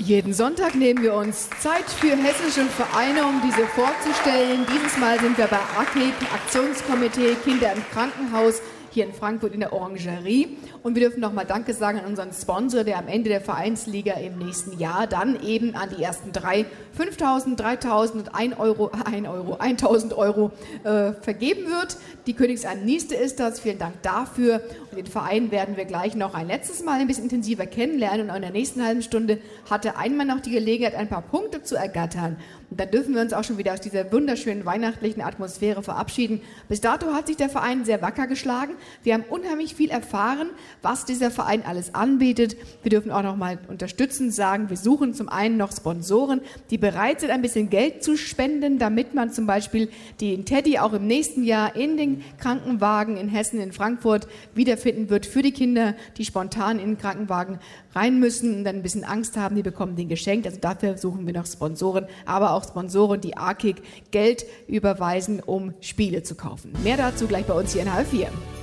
Jeden Sonntag nehmen wir uns Zeit für hessische Vereine, um diese vorzustellen. Dieses Mal sind wir bei AKIK, Aktionskomitee Kinder im Krankenhaus, hier in Frankfurt in der Orangerie. Und wir dürfen nochmal Danke sagen an unseren Sponsor, der am Ende der Vereinsliga im nächsten Jahr dann eben an die ersten drei 5.000, 3.000 und 1.000 Euro vergeben wird. Die Königsalm Nieste ist das. Vielen Dank dafür. Und den Verein werden wir gleich noch ein letztes Mal ein bisschen intensiver kennenlernen. Und in der nächsten halben Stunde hatte einmal noch die Gelegenheit, ein paar Punkte zu ergattern. Und dann dürfen wir uns auch schon wieder aus dieser wunderschönen weihnachtlichen Atmosphäre verabschieden. Bis dato hat sich der Verein sehr wacker geschlagen. Wir haben unheimlich viel erfahren, was dieser Verein alles anbietet. Wir dürfen auch noch mal unterstützend sagen, wir suchen zum einen noch Sponsoren, die bereit sind, ein bisschen Geld zu spenden, damit man zum Beispiel den Teddy auch im nächsten Jahr in den Krankenwagen in Hessen, in Frankfurt wiederfinden wird für die Kinder, die spontan in den Krankenwagen rein müssen und dann ein bisschen Angst haben, die bekommen den geschenkt. Also dafür suchen wir noch Sponsoren, aber auch Sponsoren, die AKIK Geld überweisen, um Spiele zu kaufen. Mehr dazu gleich bei uns hier in Halb 4.